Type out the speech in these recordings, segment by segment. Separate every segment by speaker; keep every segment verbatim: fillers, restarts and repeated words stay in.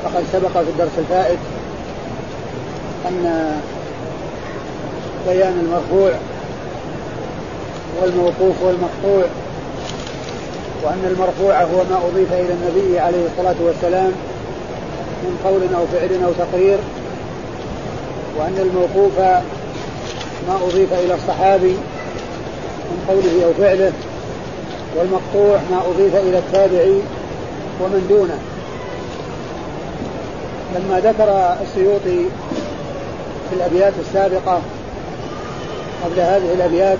Speaker 1: فقد سبق في الدرس الفائت أن بيان المرفوع والموقوف والمقطوع، وأن المرفوع هو ما أضيف إلى النبي عليه الصلاة والسلام من قول أو فعل أو تقرير، وأن الموقوف ما أضيف إلى الصحابي من قوله أو فعله، والمقطوع ما أضيف إلى التابعي ومن دونه. لما ذكر السيوطي في الأبيات السابقة قبل هذه الأبيات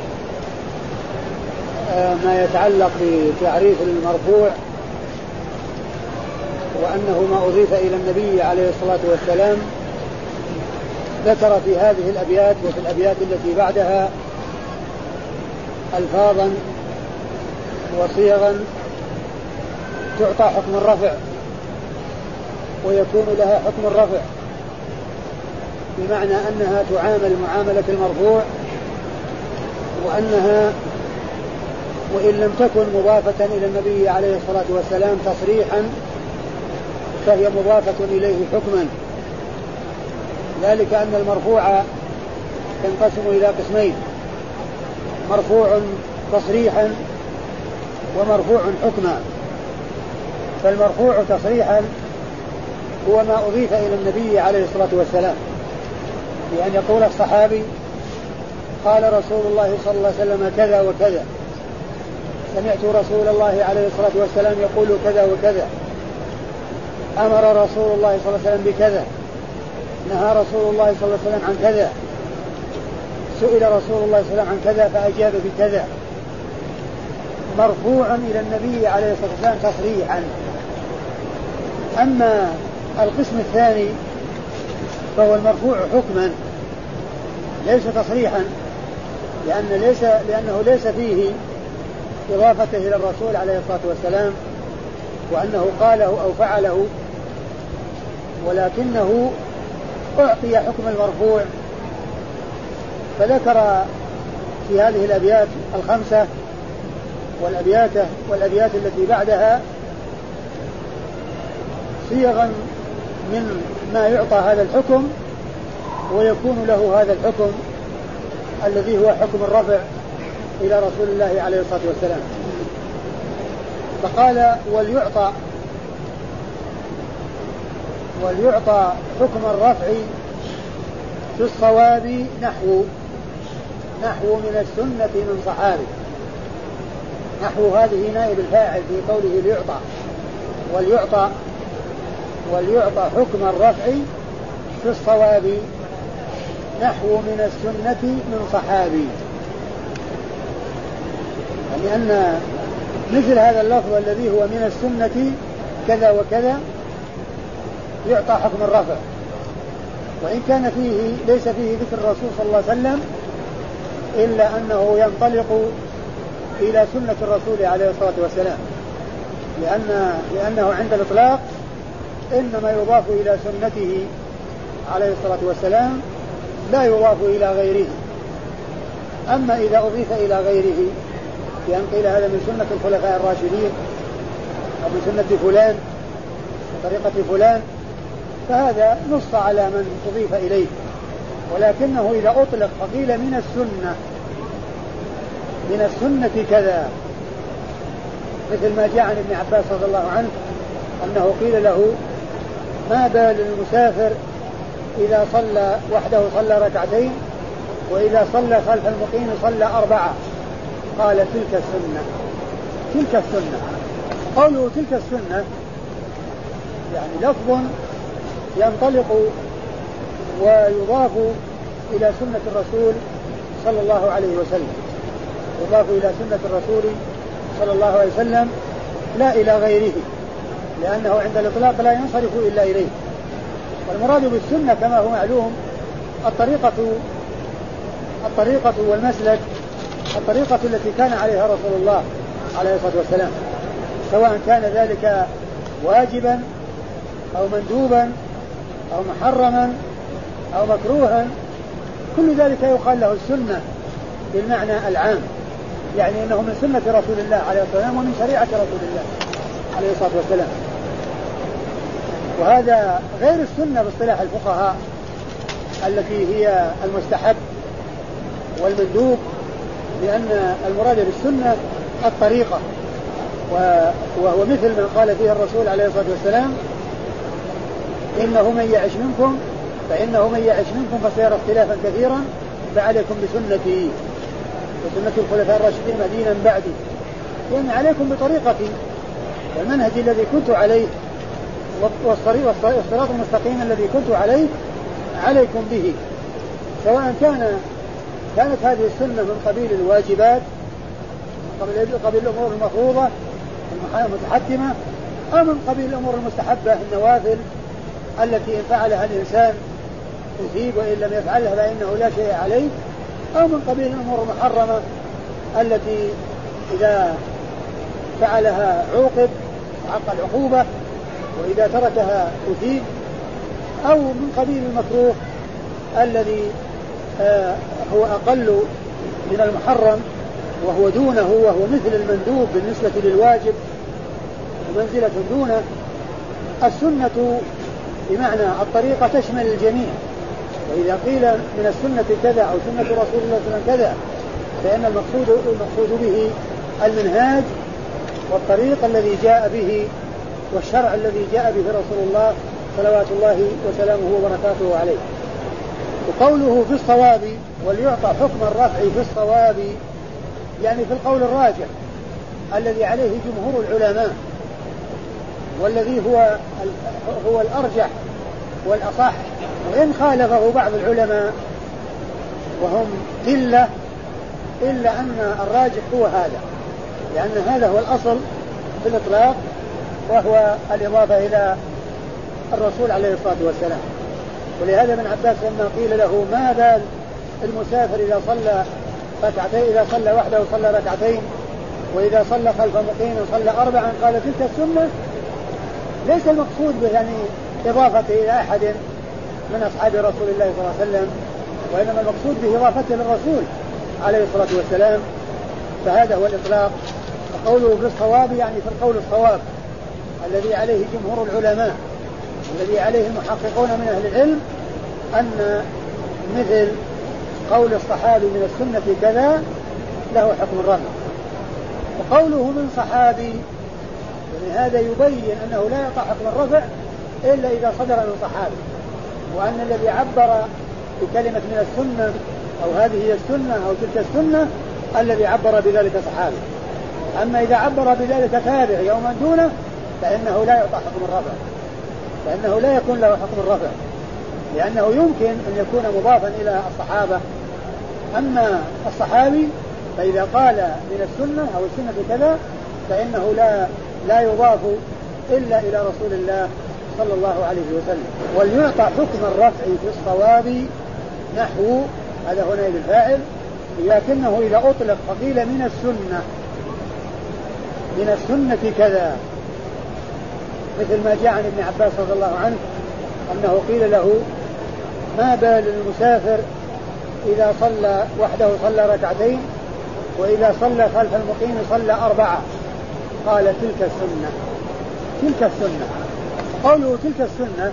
Speaker 1: ما يتعلق بتعريف المرفوع وأنه ما أضيف إلى النبي عليه الصلاة والسلام، ذكر في هذه الأبيات وفي الأبيات التي بعدها ألفاظا وصيغا تعطى حكم الرفع ويكون لها حكم الرفع، بمعنى أنها تعامل معاملة المرفوع، وأنها وإن لم تكن مضافة إلى النبي عليه الصلاة والسلام تصريحا فهي مضافة إليه حكما. ذلك أن المرفوع ينقسم إلى قسمين: مرفوع تصريحا ومرفوع حكما. فالمرفوع تصريحا هو ما أضيف إلى النبي عليه الصلاة والسلام، بأن يقول الصحابي: قال رسول الله صلى الله عليه وسلم كذا وكذا، سمعت رسول الله عليه الصلاة والسلام يقول كذا وكذا، أمر رسول الله صلى الله عليه وسلم بكذا، نهى رسول الله صلى الله عليه وسلم عن كذا، سئل رسول الله صلى الله عليه وسلم عن كذا فأجاب بكذا. مرفوع إلى النبي عليه الصلاة والسلام تصريحا. أما القسم الثاني فهو المرفوع حكما، ليس تصريحا، لأن ليس لأنه ليس فيه إضافته إلى الرسول عليه الصلاة والسلام وأنه قاله أو فعله، ولكنه أعطي حكم المرفوع. فذكر في هذه الأبيات الخمسة والأبيات والأبيات التي بعدها صيغا من ما يعطى هذا الحكم ويكون له هذا الحكم الذي هو حكم الرفع إلى رسول الله عليه الصلاة والسلام. فقال: وليعطى وليعطى حكم الرفع في الصواب نحو نحو من السنة من صحابي. نحو هذه نائب الفاعل في قوله ليعطى، وليعطى وليعطى حكم الرفع في الصواب نحو من السنة من صحابي، لأن يعني مثل هذا اللفظ الذي هو من السنة كذا وكذا يعطى حكم الرفع، وإن كان فيه ليس فيه ذكر الرسول صلى الله عليه وسلم إلا أنه ينطلق إلى سنة الرسول عليه الصلاة والسلام، لأن لأنه عند الإطلاق إنما يضاف إلى سنته عليه الصلاة والسلام لا يضاف إلى غيره. أما إذا أضيف إلى غيره بأن قيل هذا من سنة الخلفاء الراشدين أو من سنة فلان وطريقة فلان فهذا نص على من أضيف إليه، ولكنه إذا أطلق فقيل من السنة من السنة كذا، مثل ما جاء عن ابن عباس رضي الله عنه أنه قيل له: ما بال المسافر إذا صلى وحده صلى ركعتين وإذا صلى خلف المقيم صلى أربعة؟ قال: تلك السنة. تلك السنة. قوله تلك السنة يعني لفظ ينطلق ويضاف إلى سنة الرسول صلى الله عليه وسلم، يضاف إلى سنة الرسول صلى الله عليه وسلم لا إلى غيره، لأنه عند الإطلاق لا ينصرف إلا إليه. والمراد بالسنة كما هو معلوم الطريقة الطريقة والمسلك، الطريقة التي كان عليها رسول الله عليه الصلاة والسلام، سواء كان ذلك واجبا أو مندوبا أو محرما أو مكروها، كل ذلك يقال له السنة بالمعنى العام، يعني أنه من سنة رسول الله عليه الصلاة والسلام ومن شريعة رسول الله عليه الصلاة والسلام. وهذا غير السنة باصطلاح الفقهاء التي هي المستحب والمندوب، لأن المراد بالسنة الطريقة، وهو مثل ما قال فيه الرسول عليه الصلاة والسلام: إنه من يعش منكم فإنه من يعش منكم فسيرى اختلافا كثيرا فعليكم بسنتي وسنة الخلفاء الراشدين مدينا بعدي، يعني عليكم بطريقتي والمنهج الذي كنت عليه والصراط المستقيم الذي كنت عليه عليكم به، سواء كان كانت هذه السنة من قبيل الواجبات من قبيل الأمور المفروضة المتحتمة أو من قبيل الأمور المستحبة النوافل التي إن فعلها الإنسان يثيب وإن لم يفعلها فإنه لا شيء عليه، أو من قبيل الأمور المحرمة التي إذا فعلها عوقب حق العقوبة وإذا تركها أثيب، أو من قبيل المكروه الذي آه هو أقل من المحرم وهو دونه، وهو مثل المندوب بالنسبة للواجب ومنزلة دونه. السنة بمعنى الطريقة تشمل الجميع، وإذا قيل من السنة كذا أو سنة رسول الله صلى الله عليه وسلم كذا فإن المقصود, المقصود به المنهاج والطريق الذي جاء به والشرع الذي جاء به رسول الله صلوات الله وسلامه وبركاته عليه. وقوله في الصواب وليعطى حكم الرفع في الصواب، يعني في القول الراجح الذي عليه جمهور العلماء والذي هو هو الأرجح والأصح، وإن خالفه بعض العلماء وهم قلة، إلا أن الراجح هو هذا، لأن هذا هو الأصل في الإطلاق، وهو الإضافة إلى الرسول عليه الصلاة والسلام. ولهذا ابن عباس لما قيل له ما بال المسافر إذا صلى ركعتين إذا صلى وحده صلى ركعتين وإذا صلى خلف مقيم صلى أربعا، قال تلك السنة. ليس المقصود به يعني إضافته إلى أحد من أصحاب رسول الله صلى الله عليه وسلم، وإنما المقصود به إضافته للرسول عليه الصلاة والسلام، فهذا هو الإطلاق. وقوله في الصواب يعني في القول الصواب الذي عليه جمهور العلماء الذي عليه المحققون من أهل العلم، أن مثل قول الصحابي من السنة كذا له حكم الرفع. وقوله من صحابي يعني هذا يبين أنه لا يقع حكم الرفع إلا إذا صدر من صحابي، وأن الذي عبر بكلمة من السنة أو هذه هي السنة أو تلك السنة الذي عبر بذلك صحابي. أما إذا عبر بذلك تابع يوما دونه فإنه لا يقع حكم الرفع، فإنه لا يكون له حكم الرفع، لأنه يمكن أن يكون مضافا إلى الصحابة. أما الصحابي فإذا قال من السنة أو السنة كذا فإنه لا لا يضاف إلا إلى رسول الله صلى الله عليه وسلم. وليعطى حكم الرفع في الصواب نحو، هذا هنا بالفاعل، لكنه إذا أطلق فقيل من السنة من السنة كذا، مثل ما جاء عن ابن عباس رضي الله عنه أنه قيل له ما بال المسافر إذا صلى وحده صلى ركعتين وإذا صلى خلف المقيم صلى أربعة، قال تلك السنة تلك السنة. قوله تلك السنة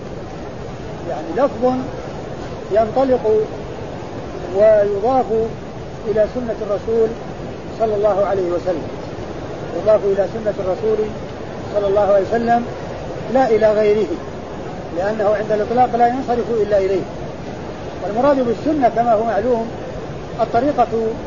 Speaker 1: يعني لفظ ينطلق ويضاف إلى سنة الرسول صلى الله عليه وسلم، يضاف إلى سنة الرسول صلى الله عليه وسلم لا إلى غيره، لأنه عند الإطلاق لا ينصرف إلا إليه. والمراد بالسنة كما هو معلوم الطريقة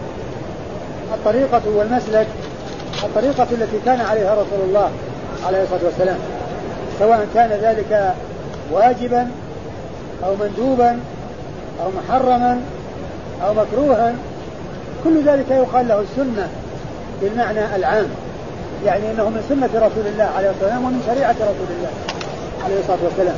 Speaker 1: الطريقة والمسلك، الطريقة التي كان عليها رسول الله عليه الصلاة والسلام، سواء كان ذلك واجبا أو مندوبا أو محرما أو مكروها، كل ذلك يقال له السنة بالمعنى العام، يعني أنه من سنة رسول الله عليه الصلاة والسلام ومن شريعة رسول الله عليه الصلاة والسلام.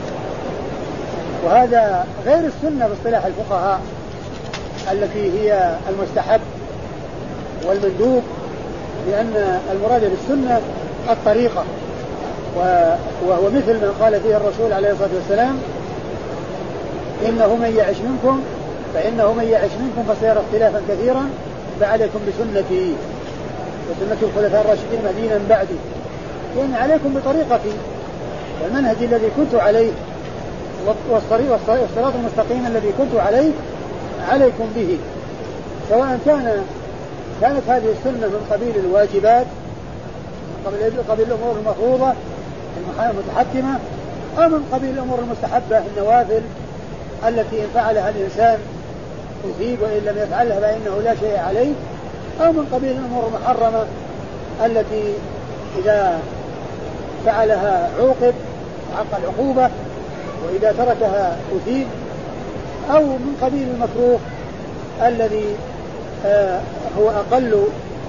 Speaker 1: وهذا غير السنة باصطلاح الفقهاء التي هي المستحب والمندوب، لأن المراد بالسنة الطريقة، وهو مثل ما قال فيه الرسول عليه الصلاة والسلام إنه من يعش منكم فإنه من يعش منكم فسيرى اختلافا كثيرا فعليكم بسنتي وسنة الخلفاء الراشدين مدينا بعدي، يعني عليكم بطريقتي والمنهج الذي كنت عليه والصراط المستقيم الذي كنت عليه عليكم به، سواء كان كانت هذه السنة من قبيل الواجبات من قبيل الأمور المفروضة المتحكمة أو من قبيل الأمور المستحبة النوافل التي إن فعلها الإنسان يثيب وإن لم يفعلها فإنه لا شيء عليه، أو من قبيل الأمور المحرمة التي إذا فعلها عوقب حق العقوبة وإذا تركها أثيب، أو من قبيل المكروه الذي آه هو أقل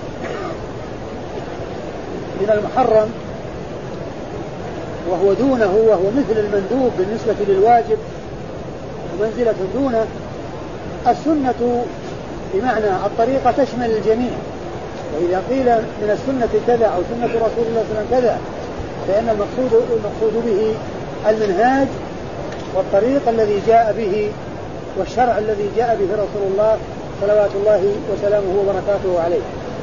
Speaker 1: من المحرم وهو دونه وهو مثل المندوب بالنسبة للواجب ومنزلة دونه. السنة بمعنى الطريقة تشمل الجميع، وإذا قيل من السنة كذا أو سنة رسول الله صلى الله عليه وسلم كذا فإن المقصود, المقصود به المنهاج والطريق الذي جاء به والشرع الذي جاء به رسول الله صلوات الله وسلامه وبركاته عليه.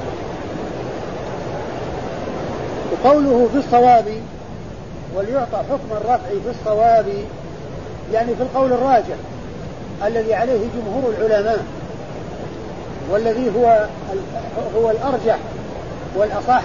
Speaker 1: وقوله في الصواب وليعطى حكم الرفع في الصواب يعني في القول الراجح الذي عليه جمهور العلماء والذي هو هو الأرجح والأصح،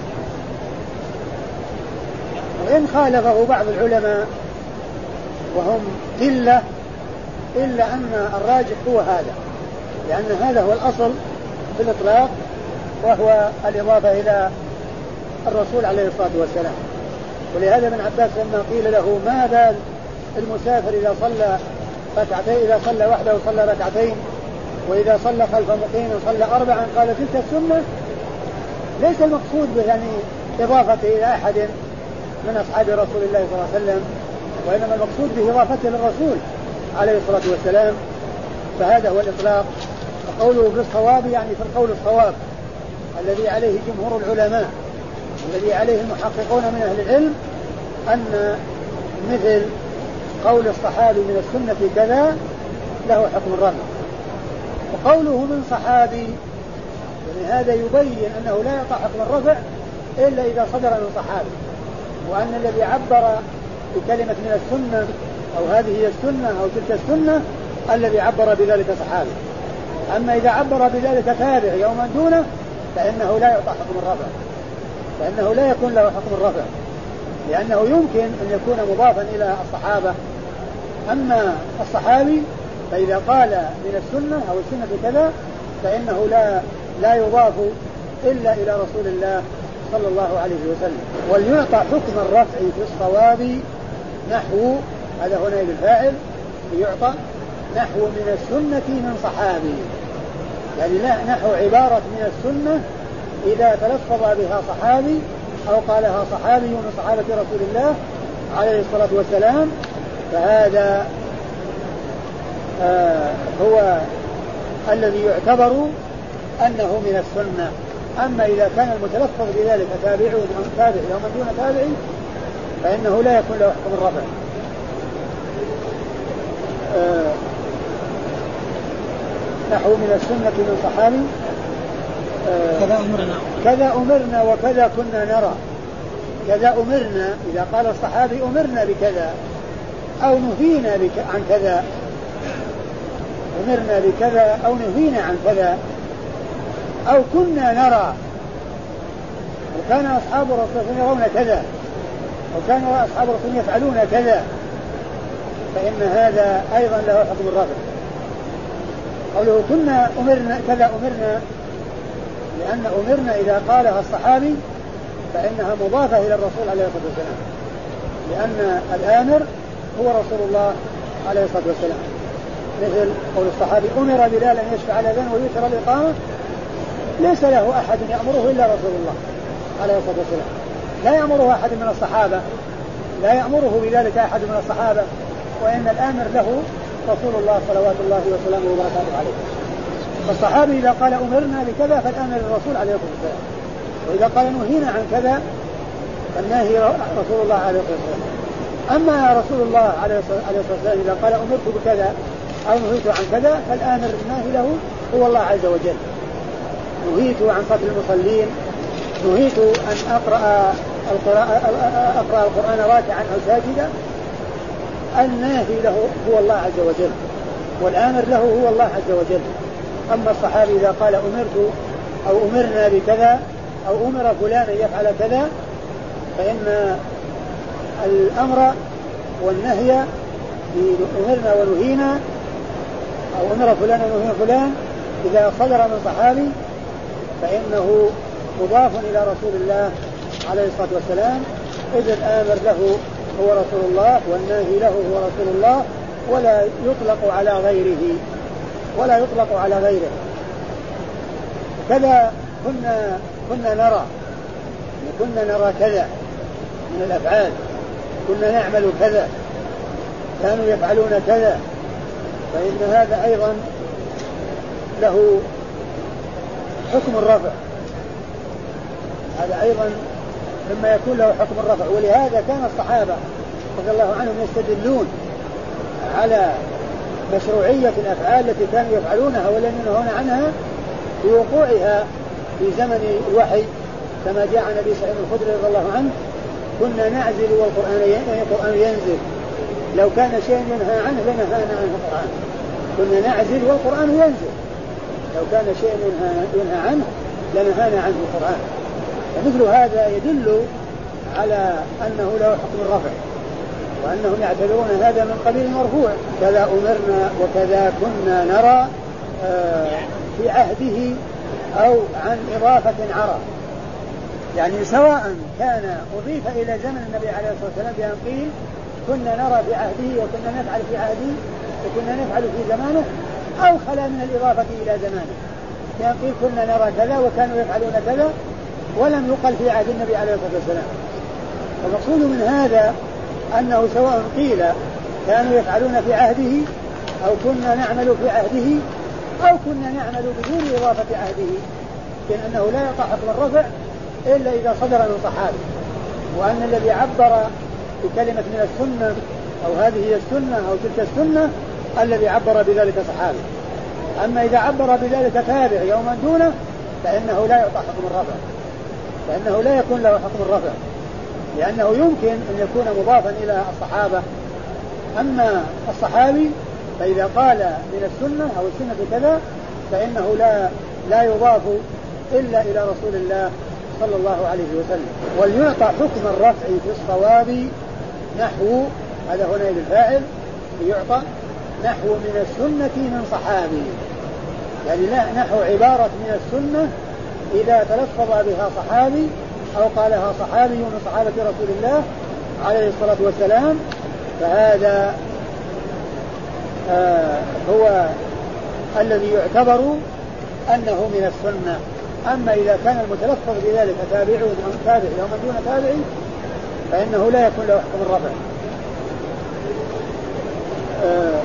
Speaker 1: وإن خالفه بعض العلماء وهم قلة إلا أن الراجح هو هذا، لأن هذا هو الأصل في الإطلاق وهو الإضافة إلى الرسول عليه الصلاة والسلام. ولهذا ابن عباس لما قيل له ما بال المسافر إذا صلى ركعتين إذا صلى وحده صلى ركعتين وإذا صلى خلف مقيم صلى أربعا قال تلك السنة، ليس المقصود به يعني إضافته إلى أحد من أصحاب رسول الله صلى الله عليه وسلم، وإنما المقصود به إضافته للرسول عليه الصلاة والسلام، فهذا هو الإطلاق. وقوله في الصواب يعني في القول الصواب الذي عليه جمهور العلماء الذي عليه المحققون من أهل العلم أن مثل قول الصحابي من السنة كذا له حكم الرفع. وقوله من صحابي يعني هذا يبين أنه لا يقع حكم الرفع إلا إذا صدر من صحابي، وأن الذي عبر بكلمة من السنة أو هذه هي السنة أو تلك السنة الذي عبر بذلك صحابي. أما إذا عبر بذلك تابع يوما دونه فإنه لا يقع حكم الرفع، فإنه لا يكون له حكم الرفع، لأنه يمكن أن يكون مضافا إلى الصحابة. أما الصحابي فإذا قال من السنة أو السنة كذا فإنه لا لا يضاف إلا إلى رسول الله صلى الله عليه وسلم. وليعطى حكم الرفع في الصواب نحو هذا هنا الفاعل يعطى نحو من السنة من صحابي، يعني لا نحو عبارة من السنة إذا تلفظ بها صحابي أو قالها صحابي من صحابة رسول الله عليه الصلاة والسلام فهذا آه هو الذي يعتبر أنه من السنة. أما إذا كان المتلفظ بذلك تابعي أو تابعي أو من دون تابعي فإنه لا يكون له حكم الرفع. آه نحو من السنة من صحابي آه
Speaker 2: كذا أمرنا
Speaker 1: كذا أمرنا وكذا كنا نرى. كذا أمرنا إذا قال الصحابي أمرنا بكذا أو نهينا بك عن كذا، أمرنا بكذا أو نهينا عن كذا أو كنا نرى وكان أصحاب الرسول يرون كذا وكان أصحاب الرسول يفعلون كذا فإن هذا أيضا له حكم الرفع. قوله كنا أمرنا كذا أمرنا لأن أمرنا إذا قالها الصحابي فإنها مضافة إلى الرسول عليه الصلاة والسلام، لأن الآمر هو رسول الله عليه الصلاة والسلام. مثل قول الصحابي أمر بلال أن يشفع الأذان ويوتر الإقامة، ليس له أحد يأمره إلا رسول الله عليه الصلاة والسلام، لا يأمره أحد من الصحابة، لا يأمره بذلك أحد من الصحابة، وإن الآمر له رسول الله صلوات الله وسلامه وبركاته عليه. فالصحابي إذا قال أمرنا بكذا فالآمر الرسول عليه الصلاة والسلام، وإذا قال نهينا عن كذا فالناهي رسول الله عليه الصلاة والسلام. أما رسول الله عليه الصلاة والسلام إذا قال أمرت بكذا أو نهيت عن كذا فالآمر الناهي له هو الله عز وجل. نهيت عن قتل المصلين، نهيت أن أقرأ أقرأ القرآن راكعا أو ساجدا، الناهي له هو الله عز وجل، والآمر له هو الله عز وجل. أما الصحابي إذا قال أمرت أو أمرنا بكذا أو أمر فلان يفعل كذا، فإن الأمر والنهي أمرنا ونهينا أو أمر فلان ونهي فلان إذا صدر من صحابي فإنه مضاف إلى رسول الله عليه الصلاة والسلام، إذ الآمر له هو رسول الله والناهي له هو رسول الله، ولا يطلق على غيره ولا يطلق على غيره. كذا كنا كنا نرى كنا نرى كذا من الأفعال، كنا نعمل كذا، كانوا يفعلون كذا، فإن هذا أيضا له حكم الرفع، هذا أيضا مما يكون له حكم الرفع. ولهذا كان الصحابة رضي الله عنهم يستدلون على مشروعية الأفعال التي كانوا يفعلونها ولم ينهون عنها بوقوعها في زمن الوحي، كما جاء عن أبي سعيد الخدري رضي الله عنه: كنا نعزل والقرآن ينزل، لو كان شيء ينهى عنه لنهانا عنه القرآن. كنا نعزل والقرآن ينزل، لو كان شيء ينهى عنه لنهانا عنه القرآن. فمثل هذا يدل على أنه له حكم الرفع، وأنهم يعتبرون هذا من قبيل المرفوع. كذا أمرنا وكذا كنا نرى في عهده أو عن إضافة عرى، يعني سواء كان أضيف إلى زمن النبي عليه الصلاة والسلام بأن قيل كنا نرى في عهده وكنا نفعل في عهده وكنا نفعل في زمانه، أو خلا من الإضافة إلى زمانه بأن قيل كنا نرى كذا وكانوا يفعلون كذا ولم يقل في عهد النبي عليه الصلاة والسلام. المقصود من هذا أنه سواء قيل كانوا يفعلون في عهده أو كنا نعمل في عهده أو كنا نعمل بدون إضافة عهده، لأنه لا يقع حكم الرفع إلا إذا صدر من صحابي، وأن الذي عبر بكلمة من السنة أو هذه هي السنة أو تلك السنة الذي عبر بذلك صحابي. أما إذا عبر بذلك تابع يوما دونه فإنه لا يقع حكم الرفع، فإنه لا يكون له حكم الرفع، لأنه يمكن أن يكون مضافا إلى الصحابة. أما الصحابي فإذا قال من السنة أو السنة كذا فإنه لا لا يضاف إلا إلى رسول الله صلى الله عليه وسلم. وليعطى حكم الرفع في الصواب نحو، هذا هنا للفاعل، يعطى نحو من السنة من صحابي، يعني لا نحو عبارة من السنة إذا تلفظ بها صحابي أو قالها صحابي من صحابة رسول الله عليه الصلاة والسلام، فهذا آه هو الذي يعتبر أنه من السنة. أما إذا كان المتلفظ بذلك تابعون أو تابع أو من دون تابع فإنه لا يكون له حكم الرفع. آه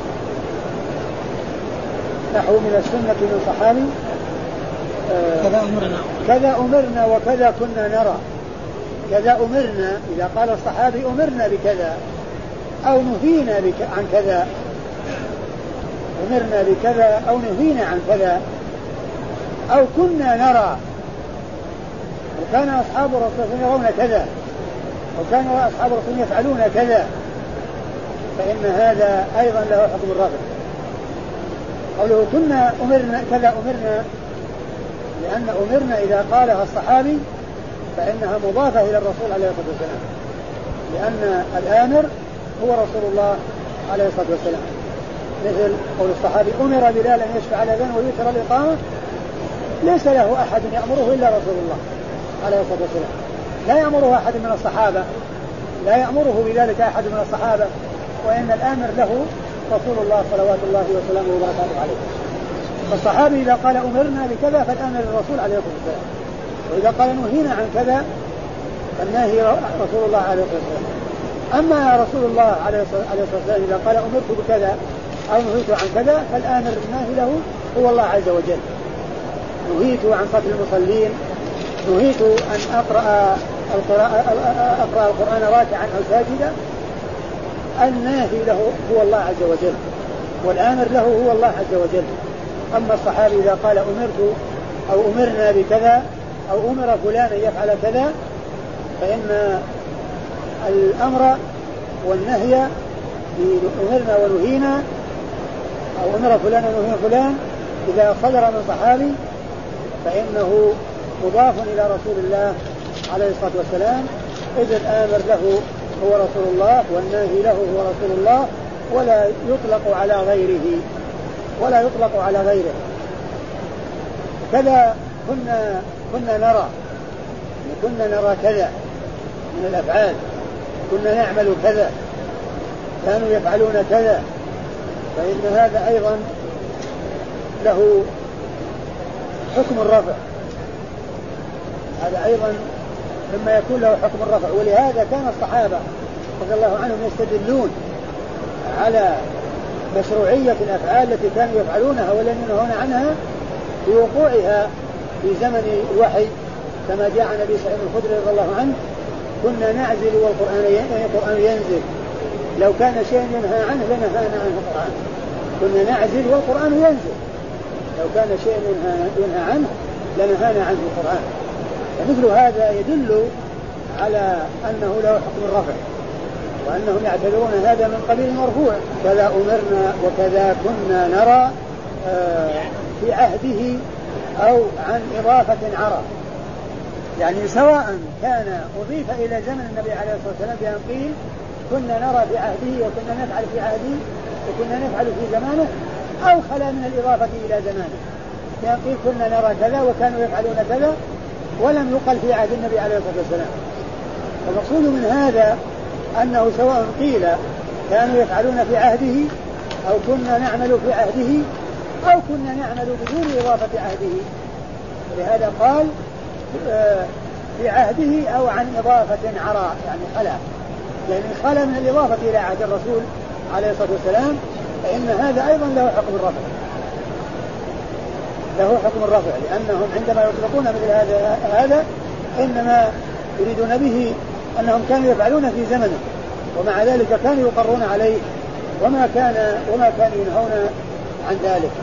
Speaker 1: نحو من السنة من صحابي آه
Speaker 2: كذا أمرنا
Speaker 1: كذا أمرنا وكذا كنا نرى. كذا أمرنا إذا قال الصحابي أمرنا بكذا أو نهينا بك عن كذا، أمرنا بكذا أو نهينا عن كذا، أو كنا نرى وكان أصحاب الرسول يرون كذا وكان أصحاب الرسول يفعلون كذا، فإن هذا أيضا له حكم الرفع. قوله كنا أمرنا كذا أمرنا، لأن أمرنا إذا قالها الصحابي فإنها مضافة إلى الرسول عليه الصلاة والسلام، لأن الآمر هو رسول الله عليه الصلاة والسلام. مثل قول الصحابي أمر بلال أن يشفع الأذان ويوتر الإقامة، ليس له أحد يأمره إلا رسول الله عليه الصلاة والسلام، لا يأمره أحد من الصحابة، لا يأمره بذلك أحد من الصحابة، وإن الآمر له رسول الله صلوات الله وسلامه وبركاته عليه. فالصحابي إذا قال أمرنا بكذا فالآمر الرسول عليه الصلاة والسلام، وإذا قال نهينا عن كذا فالناهي رسول الله عليه الصلاة والسلام. أما رسول الله عليه الصلاة والسلام إذا قال أمرت بكذا أو نهيت عن كذا فالآمر الناهي له هو الله عز وجل. نهيت عن قتل المصلين، نهيت أن أقرأ أقرأ القرآن راكعا أو ساجدا، الناهي له هو الله عز وجل والآمر له هو الله عز وجل. أما الصحابي إذا قال أمرت أو أمرنا بكذا أو أمر فلان يفعل كذا فإن الأمر والنهي أمرنا ونهينا أو أمر فلان ونهي فلان إذا صدر من صحابي فإنه مضاف إلى رسول الله عليه الصلاة والسلام، إذ الآمر له هو رسول الله والناهي له هو رسول الله، ولا يطلق على غيره ولا يطلق على غيره. كذا كنا كنا نرى كنا نرى كذا من الأفعال، كنا نعمل كذا، كانوا يفعلون كذا، فإن هذا أيضا له حكم الرفع، هذا أيضا مما يكون له حكم الرفع. ولهذا كان الصحابة رضي الله عنهم يستدلون على مشروعية الأفعال التي كانوا يفعلونها ولم ينهون عنها بوقوعها في زمن الوحي، كما جاء عن أبي سعيد الخدري رضي الله عنه: كنا نعزل والقرآن ينزل، لو كان شيء ينهى عنه لنهانا عنه القرآن. كنا نعزل والقرآن ينزل، لو كان شيء ينهى, ينهى عنه لنهانا عنه القرآن. فمثل هذا يدل على أنه له حكم الرفع، وأنهم يعتبرون هذا من قبيل المرفوع. كذا أمرنا وكذا كنا نرى في عهده أو عن إضافة عرى، يعني سواء كان أضيف إلى زمن النبي عليه الصلاة والسلام بأن قيل كنا نرى في عهده وكنا نفعل في عهده وكنا نفعل في زمانه، أو خلا من الإضافة إلى زمانه بأن قيل كنا نرى كذا وكانوا يفعلون كذا ولم يقل في عهد النبي عليه الصلاة والسلام. المقصود من هذا أنه سواء قيل كانوا يفعلون في عهده أو كنا نعمل في عهده أو كنا نعمل بدون إضافة عهده، لهذا قال في عهده أو عن إضافة عرى، يعني خلا، يعني خلا من الإضافة إلى عهد الرسول عليه الصلاة والسلام، فإن هذا أيضا له حكم الرفع له حكم الرفع لأنهم عندما يطلقون مثل هذا هذا إنما يريدون به أنهم كانوا يفعلون في زمنه، ومع ذلك كانوا يقرون عليه وما كان وما كانوا ينهون عن ذلك.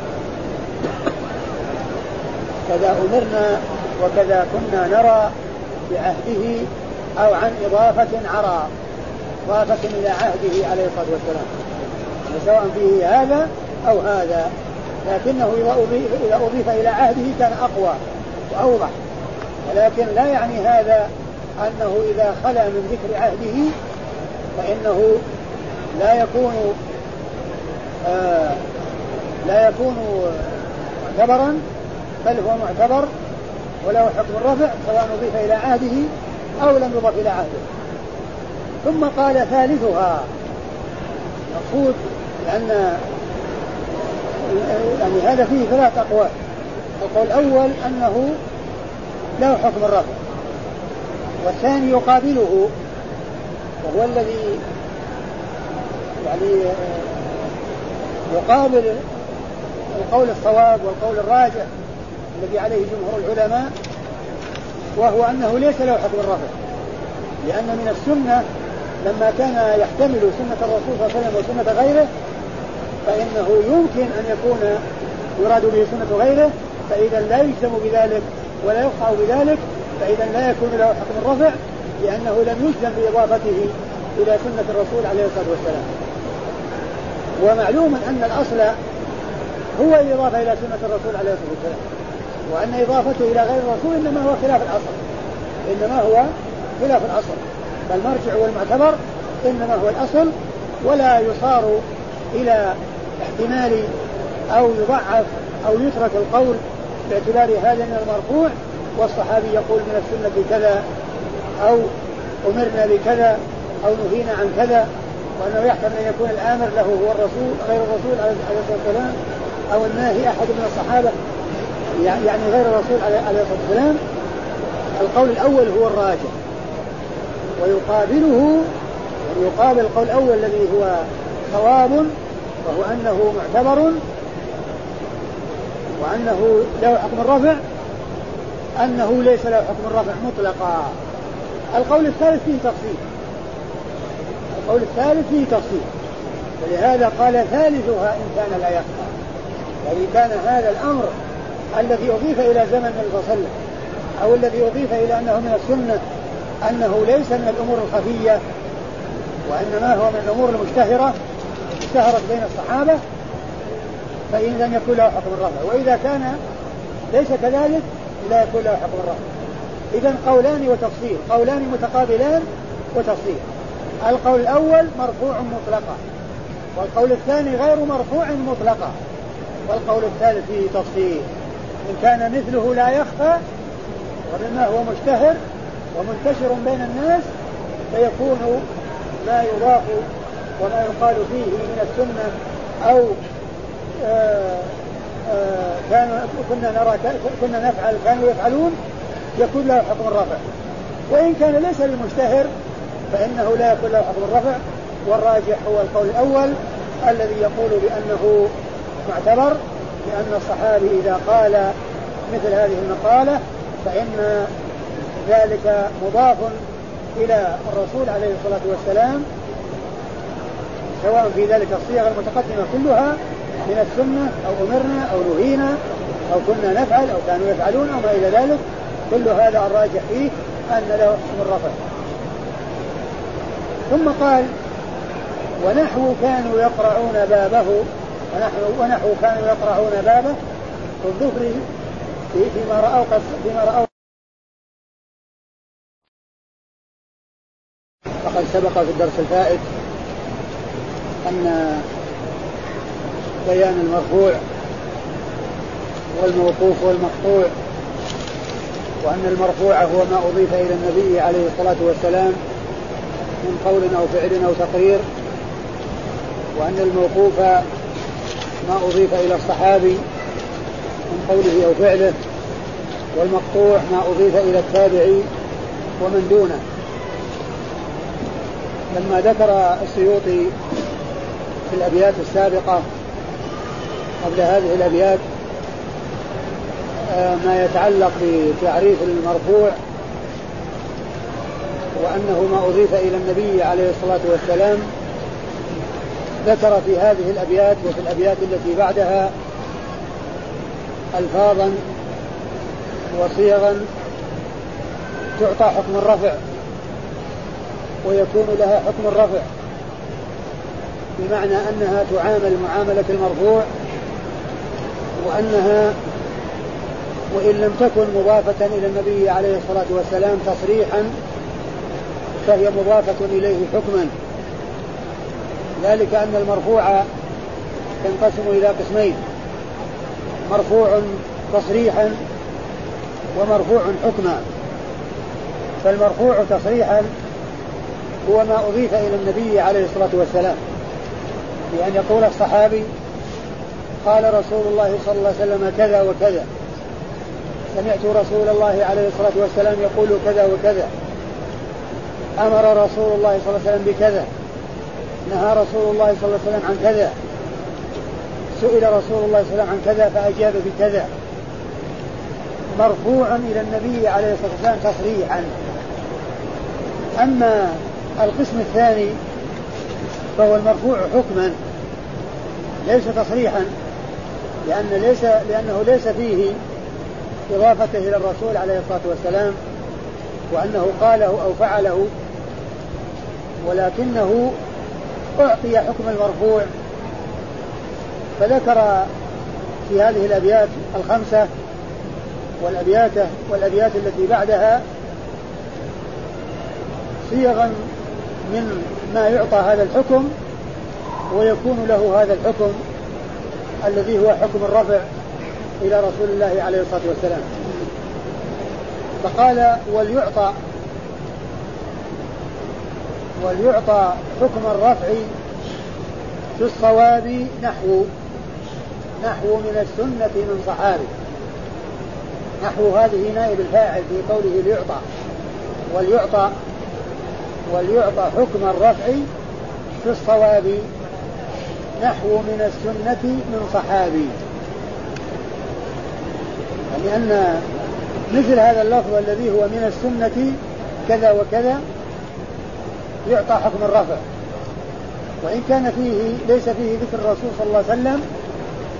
Speaker 1: كذا أمرنا وكذا كنا نرى بعهده أو عن إضافة عرى، إضافة إلى عهده عليه الصلاة والسلام، سواء فيه هذا أو هذا، لكنه إذا أضيف إلى عهده كان أقوى وأوضح، ولكن لا يعني هذا أنه إذا خلا من ذكر عهده فإنه لا يكون آه لا يكون معتبرا، بل هو معتبر وله حكم الرفع سواء أضيف إلى عهده أو لم يضف إلى عهده. ثم قال ثالثها، مقصود لأن يعني هذا فيه ثلاث أقوال. القول الأول أنه له حكم الرفع، والثاني يقابله وهو الذي يعني يقابل القول الصواب والقول الراجح الذي عليه جمهور العلماء، وهو أنه ليس له حكم الرفع، لأن من السنة لما كان يحتمل سنة الرسول صلى الله عليه وسلم وسنة غيره فإنه يمكن أن يكون يراد به سنة غيره، فإذا لا يجزم بذلك ولا يقطع بذلك، فإذا لا يكون له حكم الرفع لأنه لم يجزم بإضافته إلى سنة الرسول عليه الصلاة والسلام. ومعلوم أن الأصل هو الإضافة إلى سنة الرسول عليه الصلاة والسلام، وأن إضافته إلى غير الرسول إنما هو خلاف الأصل إنما هو خلاف الأصل فالمرجع والمعتبر إنما هو الأصل، ولا يصار إلى احتمال أو يضعف أو يترك القول باعتبار هذا من المرفوع، والصحابي يقول من السنة كذا أو أمرنا بكذا أو نهينا عن كذا، وأنه يحتمل أن يكون الآمر له هو الرسول غير الرسول عليه الصلاة والسلام أو الناهي أحد من الصحابة يعني غير الرسول عليه الصلاة والسلام. القول الأول هو الراجح، ويقابله يعني يقابل القول الأول الذي هو صواب وهو أنه معتبر وأنه له حكم الرفع، أنه ليس له حكم الرفع مطلقا. القول الثالث فيه تفصيل القول الثالث فيه تفصيل ولهذا قال ثالثها إن كان لا يخفى، يعني كان هذا الأمر الذي أضيف إلى زمن النبي صلى الله عليه وسلم أو الذي أضيف إلى أنه من السنة أنه ليس من الأمور الخفية وإنما هو من الأمور المشتهرة اشتهرت بين الصحابة، فإن لم يكن له حكم الرفع، وإذا كان ليس كذلك لا يكون له حكم الرفع. إذن قولان وتفصيل، قولان متقابلان وتفصيل. القول الأول مرفوع مطلقا، والقول الثاني غير مرفوع مطلقا، والقول الثالث فيه تفصيل. إن كان مثله لا يخفى ومما هو مشتهر ومنتشر بين الناس فيكون ما يضاف وما يقال فيه من السنة أو آآ آآ كان كنا نرى كنا نفعل كانوا يفعلون يكون له حكم الرفع. وإن كان ليس بمشتهر فإنه لا يكون له حكم الرفع. والراجح هو القول الأول الذي يقول بأنه معتبر، لأن الصحابي إذا قال مثل هذه المقالة فإن ذلك مضاف إلى الرسول عليه الصلاة والسلام، سواء في ذلك الصيغ المتقدمة كلها من السنة أو أمرنا أو نهينا أو كنا نفعل أو كانوا يفعلون أو ما إلى ذلك، كل هذا الراجح فيه أن له حكم الرفع. ثم قال ونحو كانوا يقرعون بابه، ونحو, ونحو كانوا يقرعون بابه الظهر فيما رأوا فيما رأوا فقد سبق في الدرس الفائت أن بيان المرفوع والموقوف والمقطوع، وأن المرفوع هو ما أضيف إلى النبي عليه الصلاة والسلام من قول أو فعل أو تقرير، وأن الموقوف ما أضيف إلى الصحابي من قوله أو فعله، والمقطوع ما أضيف إلى التابعي ومن دونه. لما ذكر السيوطي في الأبيات السابقة قبل هذه الأبيات ما يتعلق بتعريف المرفوع وأنه ما أضيف إلى النبي عليه الصلاة والسلام، ذكر في هذه الأبيات وفي الأبيات التي بعدها ألفاظا وصيغا تعطى حكم الرفع ويكون لها حكم الرفع، بمعنى أنها تعامل معاملة المرفوع، وأنها وإن لم تكن مضافة إلى النبي عليه الصلاة والسلام تصريحا فهي مضافة إليه حكما. ذلك أن المرفوع تنقسم إلى قسمين: مرفوع تصريحا ومرفوع حكما. فالمرفوع تصريحا هو ما أضيف إلى النبي عليه الصلاة والسلام، بأن يقول الصحابي قال رسول الله صلى الله عليه وسلم كذا وكذا، سمعت رسول الله عليه الصلاة والسلام يقول كذا وكذا، أمر رسول الله صلى الله عليه وسلم بكذا، نهى رسول الله صلى الله عليه وسلم عن كذا، سئل رسول الله صلى الله عليه وسلم عن كذا فأجاب بكذا. مرفوع إلى النبي عليه الصلاة والسلام تصريحا. أما القسم الثاني فهو المرفوع حكما ليس تصريحا، لأن ليس لأنه ليس فيه إضافته إلى الرسول عليه الصلاة والسلام وأنه قاله أو فعله، ولكنه أعطي حكم المرفوع. فذكر في هذه الأبيات الخمسة والأبيات والأبيات التي بعدها صيغا من ما يعطى هذا الحكم ويكون له هذا الحكم الذي هو حكم الرفع إلى رسول الله عليه الصلاة والسلام. فقال وليعطى وليعطى حكم الرفع في الصواب نحو نحو من السنة من صحابي. نحو هذه نائب الفاعل في قوله ليعطى، وليعطى وليعطى حكم الرفع في الصواب نحو من السنة من صحابي، لأن مثل هذا اللفظ الذي هو من السنة كذا وكذا يعطى حكم الرفع، وإن كان فيه ليس فيه ذكر الرسول صلى الله عليه وسلم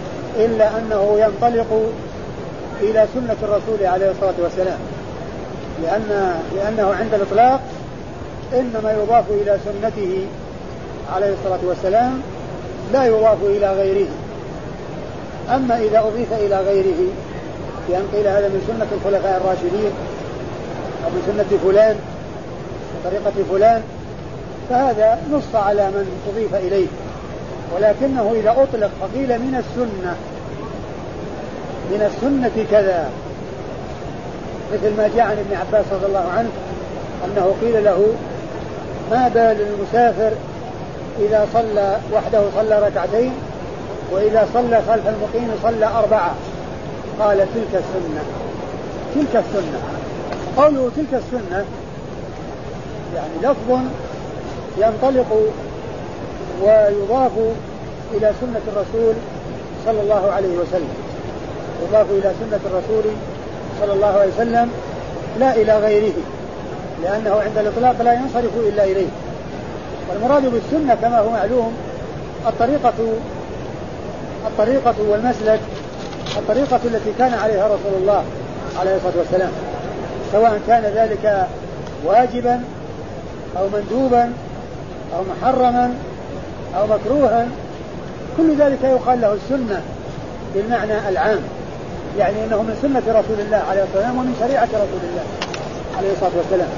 Speaker 1: إلا أنه ينطلق إلى سنة الرسول عليه الصلاة والسلام. لأن لأنه عند الإطلاق إنما يضاف إلى سنته عليه الصلاة والسلام لا يضاف إلى غيره. أما إذا أضيف إلى غيره بأن قيل هذا من سنة الخلفاء الراشدين أو من سنة فلان وطريقة فلان فهذا نص على من أضيف إليه، ولكنه إذا أطلق فقيل من السنة من السنة كذا، مثل ما جاء عن ابن عباس رضي الله عنه أنه قيل له ما بال المسافر إذا صلى وحده صلى ركعتين وإذا صلى خلف المقيم صلى أربعة؟ قال تلك السنة. تلك السنة، قوله تلك السنة يعني لفظ ينطلق ويضاف إلى سنة الرسول صلى الله عليه وسلم، يضاف إلى سنة الرسول صلى الله عليه وسلم لا إلى غيره، لأنه عند الإطلاق لا ينصرف إلا إليه. والمراد بالسنة كما هو معلوم الطريقة الطريقة والمسلك، الطريقة التي كان عليها رسول الله عليه الصلاة والسلام، سواء كان ذلك واجبا أو مندوبا أو محرما أو مكروها، كل ذلك يقال له السنة بالمعنى العام، يعني أنه من سنة رسول الله عليه الصلاة والسلام ومن شريعة رسول الله عليه الصلاة والسلام.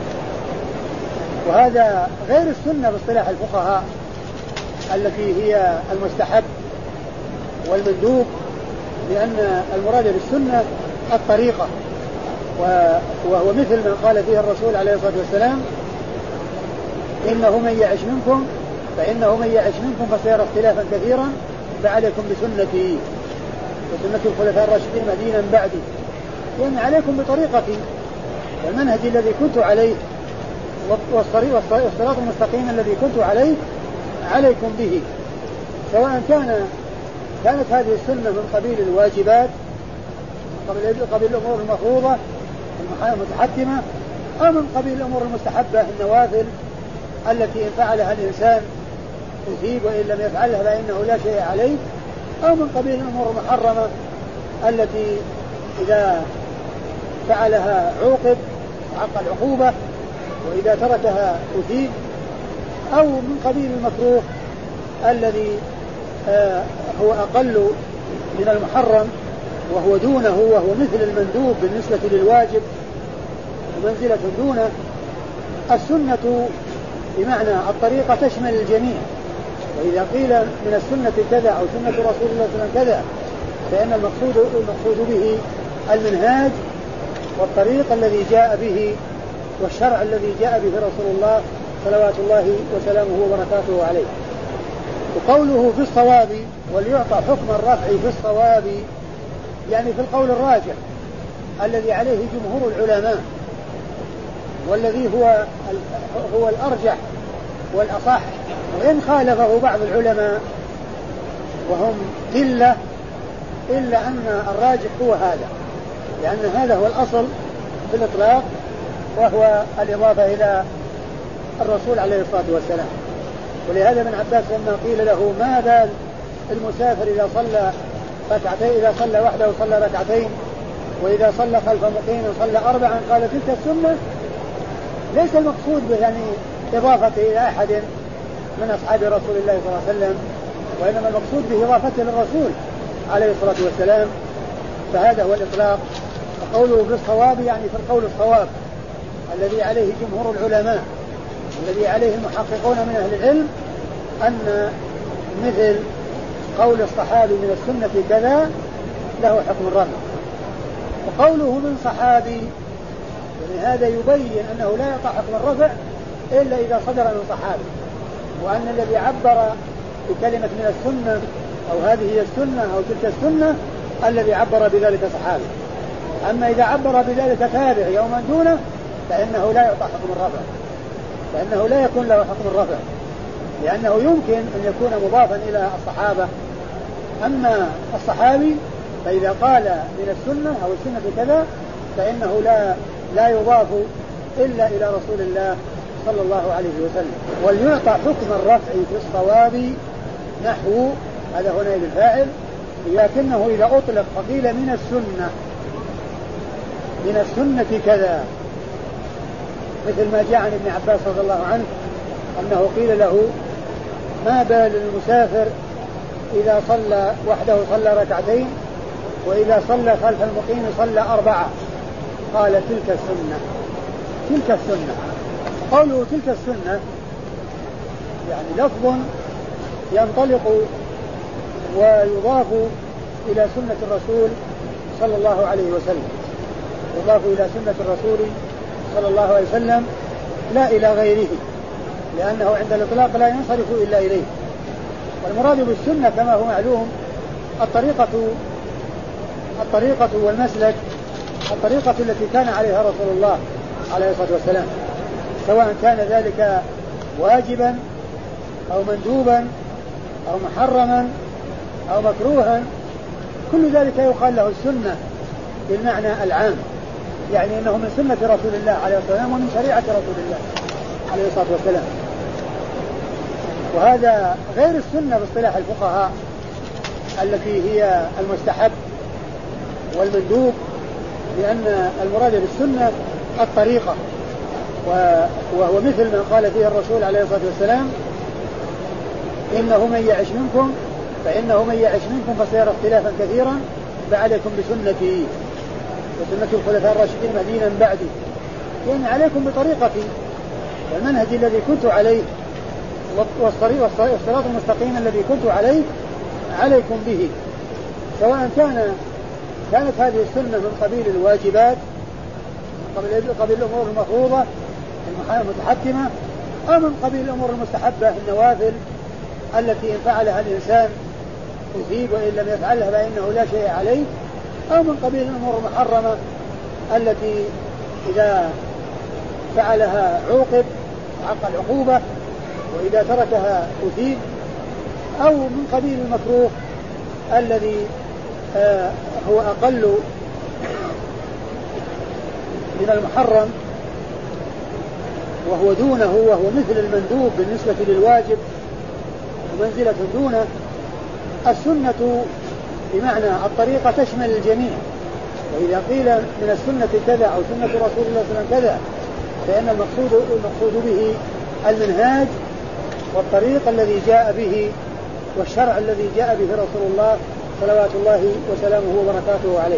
Speaker 1: وهذا غير السنة باصطلاح الفقهاء التي هي المستحب والمندوب، لأن المراد بالسنة الطريقة، وهو مثل ما قال فيه الرسول عليه الصلاة والسلام إنه من يعش منكم فإنه من يعش منكم فسيرى اختلافا كثيرا فعليكم بسنتي وسنة الخلفاء الراشدين مهديين من بعدي، يعني عليكم بطريقتي والمنهج الذي كنت عليه والصراط المستقيم الذي كنت عليه عليكم به، سواء كان كانت هذه السنة من قبيل الواجبات قبيل الأمور المفروضة المتحتمة أو من قبيل الأمور المستحبة النوافل التي إن فعلها الإنسان يثيب وإن لم يفعلها فإنه لا شيء عليه، أو من قبيل الأمور المحرمة التي إذا فعلها عوقب حق العقوبة وإذا تركها أثيب، أو من قبيل المكروه الذي آه هو أقل من المحرم وهو دونه وهو مثل المندوب بالنسبة للواجب ومنزلة دونه. السنة بمعنى الطريقة تشمل الجميع، وإذا قيل من السنة كذا أو سنة رسول الله صلى الله عليه وسلم كذا فإن المقصود, المقصود به المنهاج والطريق الذي جاء به والشرع الذي جاء به رسول الله صلوات الله وسلامه وبركاته عليه. وقوله في الصواب وليعطى حكم الرفع في الصواب يعني في القول الراجح الذي عليه جمهور العلماء والذي هو هو الأرجح والأصح، وإن خالفه بعض العلماء وهم قلة إلا أن الراجح هو هذا، لأن هذا هو الأصل في الإطلاق وهو الإضافة إلى الرسول عليه الصلاة والسلام. ولهذا ابن عباس لما قيل له ما بال المسافر إذا صلى ركعتين إذا صلى وحده صلى ركعتين وإذا صلى خلف مقيم صلى أربعا قال تلك السنة، ليس المقصود به يعني إضافته إلى أحد من أصحاب رسول الله صلى الله عليه وسلم، وإنما المقصود به إضافته للرسول عليه الصلاة والسلام، فهذا هو الإطلاق. وقوله بالصواب يعني في القول الصواب الذي عليه جمهور العلماء الذي عليه المحققون من أهل العلم أن مثل قول الصحابي من السنة كذا له حكم الرفع. وقوله من صحابي يعني هذا يبين أنه لا يقع حكم الرفع إلا إذا صدر من صحابي، وأن الذي عبر بكلمة من السنة أو هذه هي السنة أو تلك السنة الذي عبر بذلك صحابي. أما إذا عبر بذلك تابع يوما دونه فإنه لا يقع حكم الرفع، فإنه لا يكون له حكم الرفع، لأنه يمكن أن يكون مضافا إلى الصحابة. أما الصحابي فإذا قال من السنة أو السنة كذا فإنه لا لا يضاف إلا إلى رسول الله صلى الله عليه وسلم. وليعطى حكم الرفع في الصواب نحو هذا هنا بالفاعل، لكنه إذا أطلق فقيل من السنة من السنة كذا مثل ما جاء عن ابن عباس رضي الله عنه أنه قيل له ما بال المسافر إذا صلى وحده صلى ركعتين وإذا صلى خلف المقيم صلى أربعة؟ قال تلك السنة. تلك السنة. قوله تلك السنة يعني لفظ ينطلق ويضاف إلى سنة الرسول صلى الله عليه وسلم، يضاف إلى سنة الرسول صلى الله عليه وسلم لا إلى غيره، لأنه عند الإطلاق لا ينصرف إلا إليه. والمراد بالسنة كما هو معلوم الطريقة الطريقة والمسلك، الطريقة التي كان عليها رسول الله عليه الصلاة والسلام، سواء كان ذلك واجبا أو مندوبا أو محرما أو مكروها، كل ذلك يقال له السنة بالمعنى العام، يعني أنه من سنة رسول الله عليه الصلاة والسلام ومن شريعة رسول الله عليه الصلاة والسلام. وهذا غير السنة باصطلاح الفقهاء التي هي المستحب والمندوب، لأن المراد بالسنة الطريقة، وهو مثل ما قال فيه الرسول عليه الصلاة والسلام إنه من يعش منكم فإنه من يعش منكم فسيرى اختلافا كثيرا فعليكم بسنتي وسنة الخلفاء الراشدين المهديين من بعدي، يعني عليكم بطريقتي والمنهج الذي كنت عليه والصراط المستقيم الذي كنت عليه عليكم به، سواء كان كانت هذه السنة من قبيل الواجبات من قبيل الأمور المفروضة المتحتمة أو من قبيل الأمور المستحبة النوافل التي إن فعلها الإنسان يثيب وإن لم يفعلها فإنه لا شيء عليه، أو من قبيل الأمور المحرمة التي إذا فعلها عوقب وعقى العقوبة وإذا تركها أثيب، أو من قبيل المكروه الذي آه هو أقل من المحرم وهو دونه، وهو مثل المندوب بالنسبة للواجب ومنزلة دونه. السنة بمعنى الطريقة تشمل الجميع، وإذا قيل من السنة كذا أو سنة رسول الله صلى الله عليه وسلم كذا فإن المقصود, المقصود به المنهاج والطريق الذي جاء به والشرع الذي جاء به رسول الله صلوات الله وسلامه وبركاته عليه.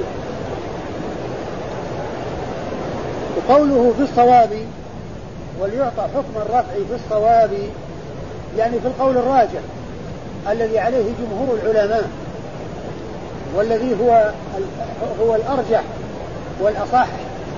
Speaker 1: وقوله في الصواب وليعطى حكم الرفع في الصواب يعني في القول الراجح الذي عليه جمهور العلماء والذي هو هو الأرجح والأصح،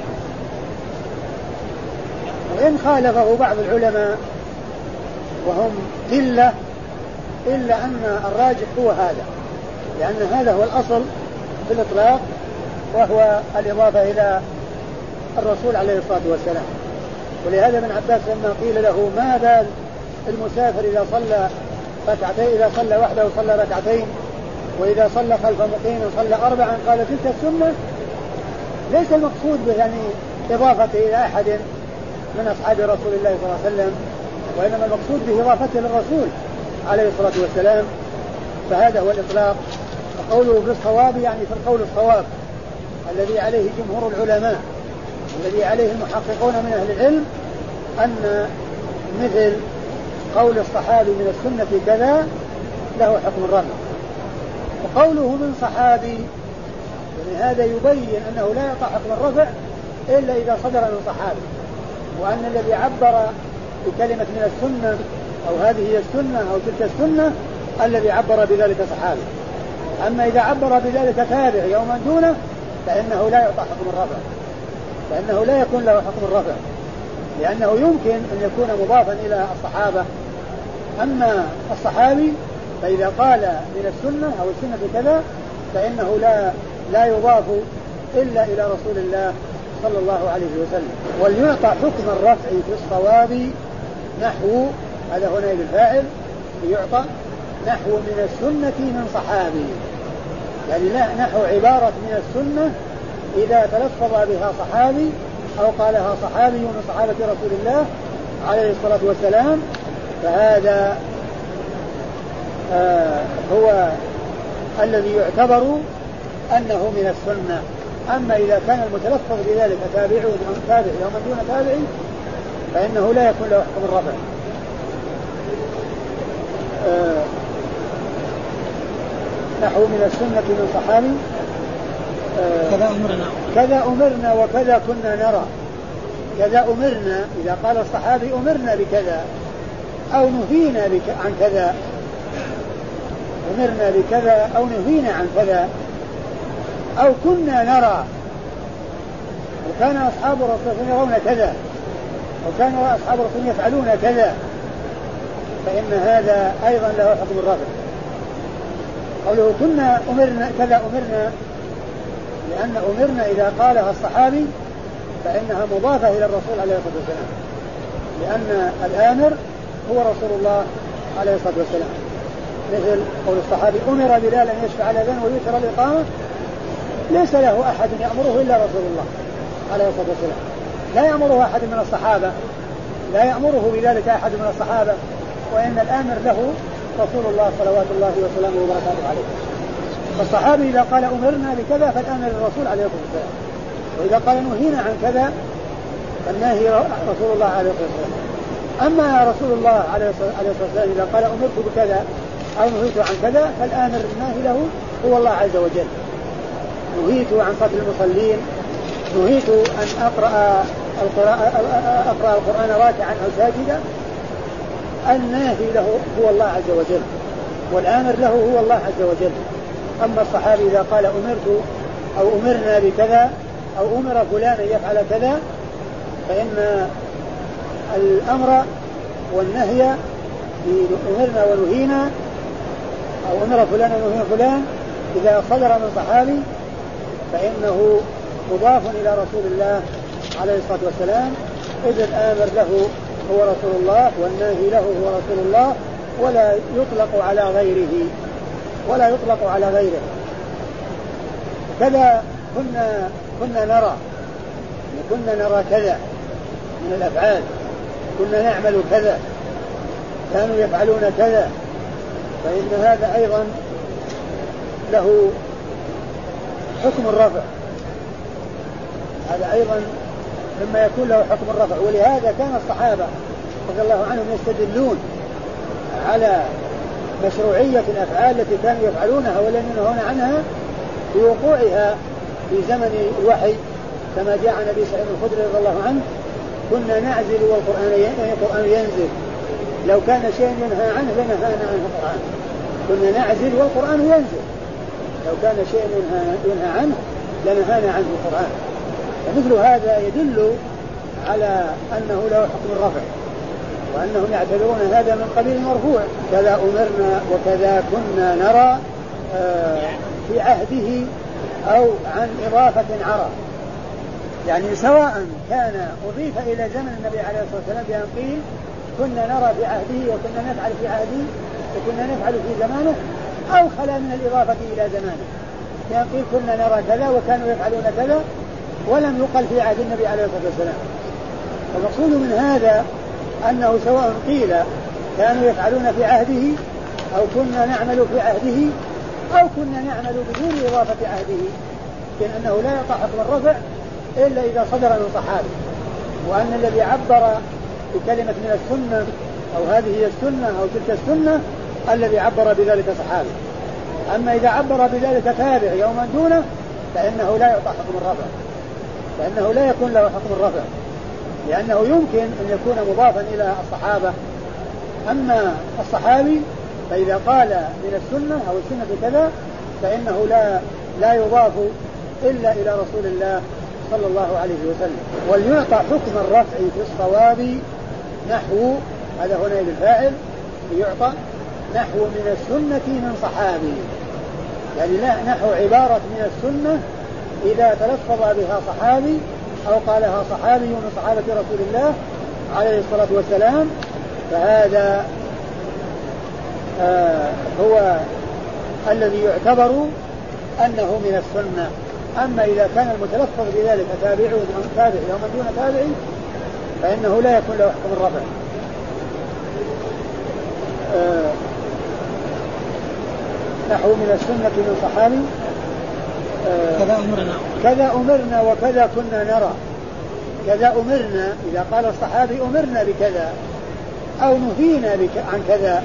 Speaker 1: وإن خالفه بعض العلماء وهم قلة إلا أن الراجح هو هذا، لأن هذا هو الأصل في الإطلاق وهو الإضافة إلى الرسول عليه الصلاة والسلام. ولهذا ابن عباس لما قيل له ما بال المسافر إذا صلى ركعتين إذا صلى وحده صلى ركعتين وإذا صلى خلف مقيم صلى أربعا قال تلك السنة، ليس المقصود به يعني إضافته إلى أحد من أصحاب رسول الله صلى الله عليه وسلم، وإنما المقصود به إضافته للرسول عليه الصلاة والسلام، فهذا هو الإطلاق. وقوله في الصواب يعني في القول الصواب الذي عليه جمهور العلماء الذي عليه المحققون من أهل العلم أن مثل قول الصحابي من السنة كذا له حكم الرفع. وقوله من صحابي يعني هذا يبين أنه لا يقع حكم الرفع إلا إذا صدر من صحابي، وأن الذي عبر بكلمة من السنة أو هذه هي السنة أو تلك السنة الذي عبر بذلك صحابي. أما إذا عبر بذلك تابع يوما دونه فإنه لا يقع حكم الرفع، فإنه لا يكون له حكم الرفع، لأنه يمكن أن يكون مضافا إلى الصحابة. أما الصحابي فإذا قال من السنة أو السنة كذا فإنه لا لا يضاف إلا إلى رسول الله صلى الله عليه وسلم. وليعطى حكم الرفع في الصواب نحو، هذا هنا للفاعل يعطى نحو من السنة من صحابي، يعني لا نحو عبارة من السنة إذا تلفظ بها صحابي أو قالها صحابي من صحابة رسول الله عليه الصلاة والسلام، فهذا آه هو الذي يعتبر أنه من السنة. أما إذا كان المتلفظ بذلك تابعون أو تابع أو من دون تابع فإنه لا يكون له حكم الرفع. آه نحو من السنة من صحابي آه
Speaker 2: كذا أمرنا
Speaker 1: كذا أمرنا وكذا كنا نرى. كذا أمرنا إذا قال الصحابي أمرنا بكذا أو نهينا بك عن كذا، أمرنا بكذا أو نهينا عن كذا، أو كنا نرى وكان أصحاب الرسول يرون كذا وكان أصحاب الرسول يفعلون كذا، فإن هذا أيضا له حكم الرفع. قوله كنا أمرنا كذا أمرنا، لأن أمرنا إذا قالها الصحابي فإنها مضافة إلى الرسول عليه الصلاة والسلام، لأن الآمر هو رسول الله عليه الصلاة والسلام. مثل قول الصحابي أمر بلال أن يشفع الأذان ويوتر الإقامة، ليس له أحد يأمره إلا رسول الله عليه الصلاة والسلام، لا يأمره أحد من الصحابة، لا يأمره بذلك أحد من الصحابة، وإن الآمر له رسول الله صلوات الله وسلامه وبركاته عليه. فالصحابي إذا قال أمرنا بكذا فالآمر الرسول عليه الصلاة والسلام، وإذا قال نهينا عن كذا فالناهي رسول الله عليه الصلاة والسلام. أما رسول الله عليه الصلاة والسلام إذا قال أمرت بكذا أو نهيت عن كذا فالآمر الناهي له هو الله عز وجل. نهيت عن قتل المصلين، نهيت أن أقرأ القراءة أقرأ القرآن راكعا أو ساجدا، الناهي له هو الله عز وجل والآمر له هو الله عز وجل. أما الصحابي إذا قال أمرت أو أمرنا بكذا أو أمر فلان يفعل كذا فإن الأمر والنهي أمرنا ونهينا أو أمر فلان ونهي فلان إذا صدر من صحابي فإنه مضاف إلى رسول الله عليه الصلاة والسلام، إذ الآمر له هو رسول الله والناهي له هو رسول الله، ولا يطلق على غيره ولا يطلق على غيره. كذا كنا كنا نرى كنا نرى كذا من الأفعال، كنا نعمل كذا، كانوا يفعلون كذا، فإن هذا أيضا له حكم الرفع، هذا أيضا مما يكون له حكم الرفع. ولهذا كان الصحابة رضي الله عنهم يستدلون على مشروعية الأفعال التي كانوا يفعلونها ولا ينهون عنها بوقوعها في زمن الوحي، كما جاء عن أبي سعيد الخدري رضي الله عنه كنا نعزل والقرآن ينزل، لو كان شيء ينهى عنه لنهانا عنه القرآن، كنا نعزل والقرآن ينزل، لو كان شيء ينهى, ينهى عنه لنهانا عنه القرآن. فمثل هذا يدل على أنه له حكم الرفع، وأنهم يعتبرون هذا من قبيل المرفوع. كذا أمرنا وكذا كنا نرى في عهده أو عن إضافة عرى، يعني سواء كان أضيف إلى زمن النبي عليه الصلاة والسلام بأن قيل كنا نرى في عهده وكنا نفعل في عهده وكنا نفعل في زمانه، أو خلا من الإضافة إلى زمانه بأن قيل كنا نرى كذا وكانوا يفعلون كذا ولم يقل في عهد النبي عليه الصلاة والسلام. فالمقصود من هذا أنه سواء قيل كانوا يفعلون في عهده أو كنا نعمل في عهده أو كنا نعمل بدون إضافة عهده، لأن أنه لا يقع حكم الرفع إلا إذا صدر من صحابي، وأن الذي عبر بكلمة من السنة أو هذه هي السنة أو تلك السنة الذي عبر بذلك صحابي. أما إذا عبر بذلك تابع يوما دونه فإنه لا يقع حكم الرفع، فإنه لا يكون له حكم الرفع، لأنه يمكن أن يكون مضافا إلى الصحابة. أما الصحابي فإذا قال من السنة أو السنة كذا فإنه لا لا يضاف إلا إلى رسول الله صلى الله عليه وسلم. وليعطى حكم الرفع في الصواب نحو، هذا هنا الفاعل يعطى نحو من السنة من صحابي، يعني لا نحو عبارة من السنة إذا تلفظ بها صحابي أو قالها صحابي من صحابة رسول الله عليه الصلاة والسلام، فهذا آه هو الذي يعتبر أنه من السنة. أما إذا كان المتلفظ بذلك تابع أو تابع يوم دون تابع فإنه لا يكون له حكم الرفع. آه نحو من السنة من صحابي آه كذا أمرنا كذا أمرنا وكذا كنا نرى. كذا أمرنا، إذا قال الصحابي أمرنا بكذا أو نهينا بك عن كذا،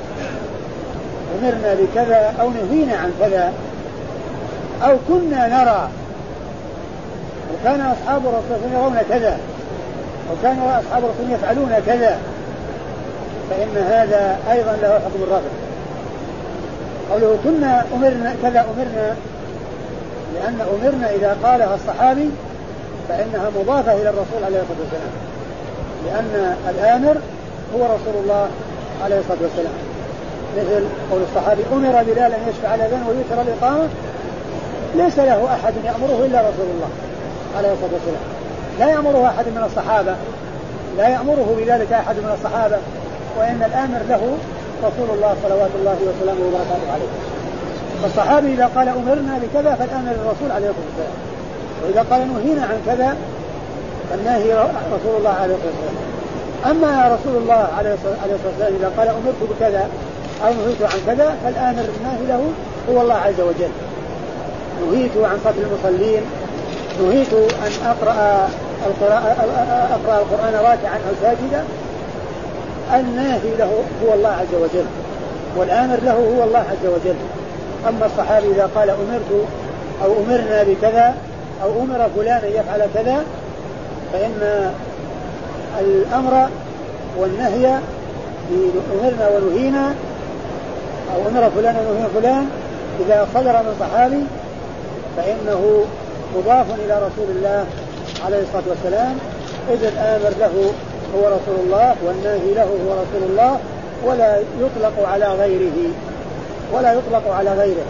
Speaker 1: أمرنا بكذا أو نهينا عن كذا، أو كنا نرى وكان أصحاب الرسول يرون كذا وكان أصحاب الرسول يفعلون كذا، فإن هذا أيضا له حكم الرفع. قوله كنا أمرنا كذا أمرنا، لأن أمرنا إذا قالها الصحابي فإنها مضافة إلى الرسول عليه الصلاة والسلام، لأن الآمر هو رسول الله عليه الصلاة والسلام. مثل قول الصحابي أمر بلال أن يشفع الأذان ويوتر الإقامة، ليس له أحد يأمره إلا رسول الله عليه الصلاة والسلام، لا يأمره أحد من الصحابة، لا يأمره بذلك أحد من الصحابة، وإن الآمر له رسول الله صلوات الله وسلامه وبركاته عليه. فالصحابي إذا قال أمرنا بكذا فالآمر الرسول عليه الصلاة والسلام، وإذا قال نهينا عن كذا فالناهي رسول الله عليه الصلاة والسلام. أما رسول الله عليه الصلاة والسلام إذا قال أمرت بكذا أو نهيت عن كذا فالآمر الناهي له هو الله عز وجل. نهيت عن قتل المصلين، نهيت أن أقرأ القراءة أقرأ القرآن راكعا أو ساجدا، الناهي له هو الله عز وجل والآمر له هو الله عز وجل. أما الصحابي إذا قال أمرت أو أمرنا بكذا أو أمر فلان يفعل كذا فإن الأمر والنهي أمرنا ونهينا أو أمر فلان ونهي فلان إذا صدر من صحابي فإنه مضاف إلى رسول الله عليه الصلاة والسلام، إذ الآمر له هو رسول الله والناهي له هو رسول الله، ولا يطلق على غيره ولا يطلق على غيره.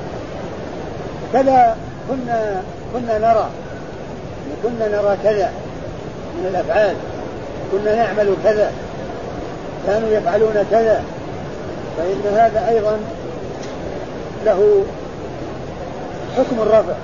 Speaker 1: كذا كنا كنا نرى كنا نرى كذا من الأفعال، كنا نعمل كذا، كانوا يفعلون كذا، فإن هذا أيضا له حكم الرفع،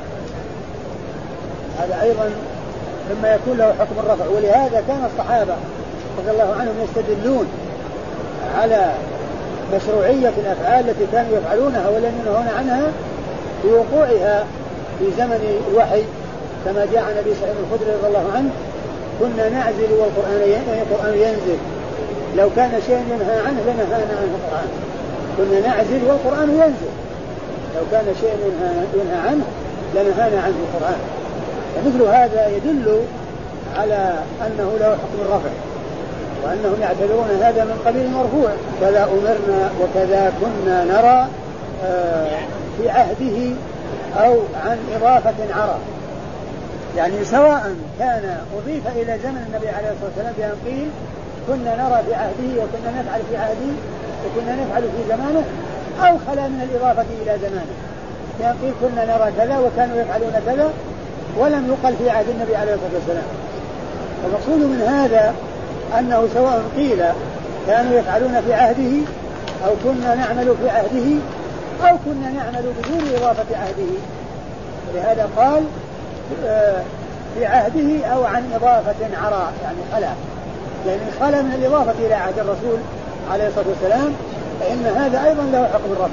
Speaker 1: هذا أيضا مما يكون له حكم الرفع. ولهذا كان الصحابة رضي الله عنهم يستدلون على مشروعية الأفعال التي كانوا يفعلونها ولم ينهون عنها بوقوعها في زمن الوحي، كما جاء عن أبي سعيد الخدري رضي الله عنه: كنا نعزل والقرآن ينزل، لو كان شيء ينهى عنه لنهانا عنه القرآن. كنا نعزل والقرآن ينزل، لو كان شيء ينهى, ينهى عنه لنهانا عنه القرآن. فمثل هذا يدل على أنه له حكم الرفع، وأنهم يعتبرون هذا من قبيل المرفوع. كذا أمرنا وكذا كنا نرى في عهده أو عن إضافة عرى، يعني سواء كان أضيف إلى زمن النبي عليه الصلاة والسلام بأن قيل كنا نرى في عهده وكنا نفعل في عهده وكنا نفعل في زمانه، أو خلا من الإضافة إلى زمانه بأن قيل كنا نرى كذا وكانوا يفعلون كذا ولم يقل في عهد النبي عليه الصلاة والسلام. المقصود من هذا أنه سواء قيل كانوا يفعلون في عهده أو كنا نعمل في عهده أو كنا نعمل بدون إضافة عهده، ولهذا قال في عهده أو عن إضافة عرى، يعني خلا، يعني خلا من الإضافة إلى عهد الرسول عليه الصلاة والسلام، فإن هذا أيضا له حكم الرفع،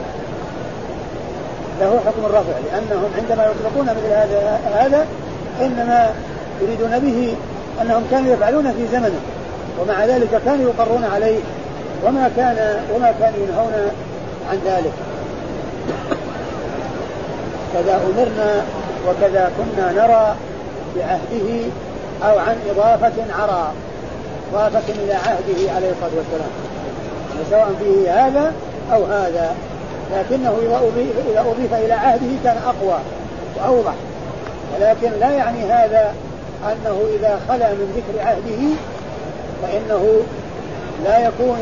Speaker 1: له حكم الرفع، لأنهم عندما يطلقون مثل هذا هذا إنما يريدون به أنهم كانوا يفعلون في زمنه، ومع ذلك كانوا يقرون عليه وما كان وما كانوا ينهون عن ذلك. كذا أمرنا وكذا كنا نرى بعهده أو عن إضافة عرى، إضافة إلى عهده عليه الصلاة والسلام، سواء فيه هذا أو هذا، لكنه إذا أضيف, إذا أضيف إلى عهده كان أقوى وأوضح، ولكن لا يعني هذا أنه إذا خلا من ذكر عهده فإنه لا يكون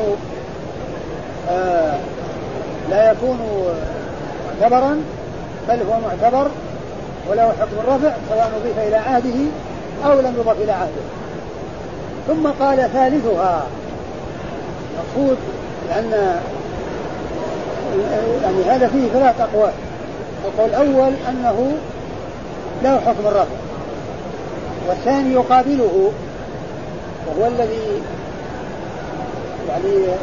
Speaker 1: آه لا يكون معتبرا، بل هو معتبر وله حكم الرفع سواء أضيف إلى عهده أو لم يضف إلى عهده. ثم قال ثالثها، مقصود لأن يعني هذا فيه ثلاث أقوال. القول الأول أنه له حكم الرفع، والثاني يقابله وهو الذي يعني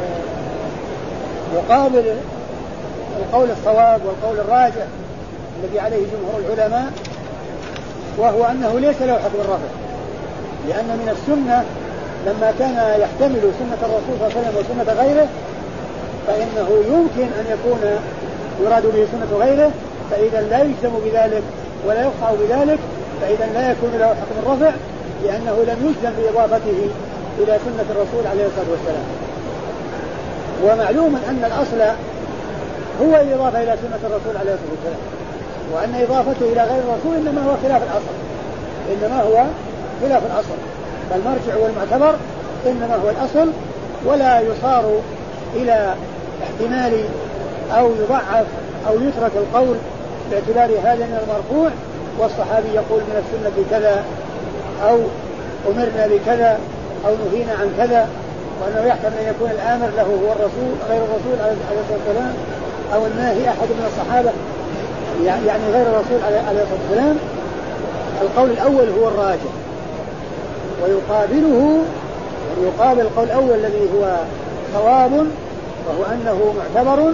Speaker 1: يقابل القول الصواب والقول الراجح الذي عليه جمهور العلماء، وهو أنه ليس له حكم الرفع، لأن من السنة لما كان يحتمل سنة الرسول صلى الله عليه وسلم وسنة غيره فإنه يمكن أن يكون يراد به سنة غيره، فإذا لا يجزم بذلك ولا يقطع بذلك، فإذا لا يكون له حكم الرفع لأنه لم يجزم بإضافته إلى سنة الرسول عليه الصلاة والسلام. ومعلوم أن الأصل هو الإضافة إلى سنة الرسول عليه الصلاة والسلام، وأن إضافته إلى غير الرسول إنما هو خلاف الأصل، إنما هو خلاف الأصل، فالمرجع والمعتبر إنما هو الأصل، ولا يصار إلى احتمال أو يضعف أو يترك القول باعتبار هذا من المرفوع والصحابي يقول من السنة كذا أو أمرنا بكذا أو نهينا عن كذا، وأنه يحتمل أن يكون الآمر له هو الرسول غير الرسول عليه الصلاة والسلام أو الناهي أحد من الصحابة يعني غير الرسول عليه الصلاة والسلام. القول الأول هو الراجح، ويقابله ويقابل القول الأول الذي هو صواب وهو أنه معتبر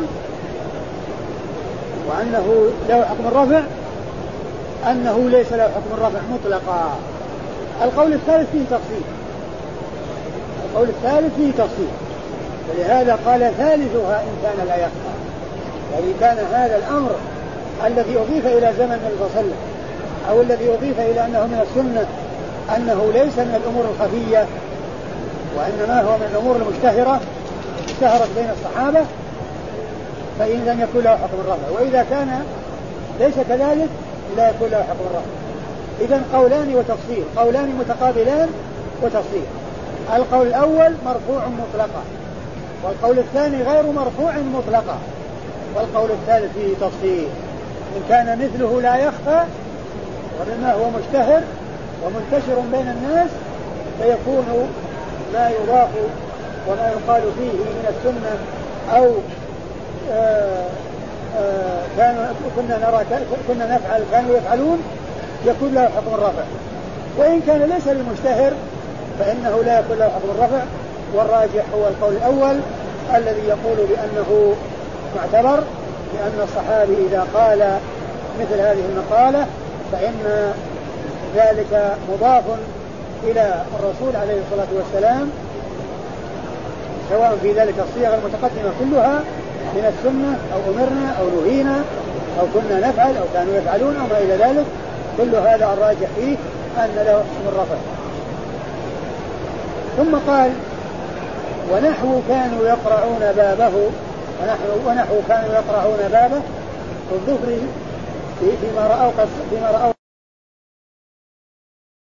Speaker 1: وأنه له حكم الرفع أنه ليس له حكم الرفع مطلقا. القول الثالث فيه تفصيل القول الثالث فيه تفصيل ولهذا قال ثالثها إن كان لا يخفى، يعني كان هذا الأمر الذي أضيف إلى زمن النبي صلى الله عليه وسلم أو الذي أضيف إلى أنه من السنة أنه ليس من الأمور الخفية وإنما هو من الأمور المشتهرة اشتهرت بين الصحابة، فإذا يكون له حكم الرفع، وإذا كان ليس كذلك لا يكون له حكم الرفع. إذن قولان وتفصيل، قولان متقابلان وتفصيل. القول الأول مرفوع مطلقا، والقول الثاني غير مرفوع مطلقا، والقول الثالث فيه تفصيل. إن كان مثله لا يخفى ومما هو مشتهر ومنتشر بين الناس فيكون ما يضاف وما يقال فيه من السنة أو آآ آآ كانوا كنا نرى كنا نفعل كانوا يفعلون يكون له حكم الرفع. وإن كان ليس بمشتهر فإنه لا يكون له حكم الرفع. والراجح هو القول الأول الذي يقول بأنه معتبر، لأن الصحابي إذا قال مثل هذه المقالة فإن ذلك مضاف إلى الرسول عليه الصلاة والسلام، سواء في ذلك الصيغ المتقدمة كلها من السنة أو أمرنا أو نهينا أو كنا نفعل أو كانوا يفعلون أو ما إلى ذلك، كل هذا الراجح فيه أن له حكم الرفع. ثم قال ونحو كانوا يقرعون بابه ونحو, ونحو كانوا يقرعون بابه الظهر فيما رأوا فيما رأوا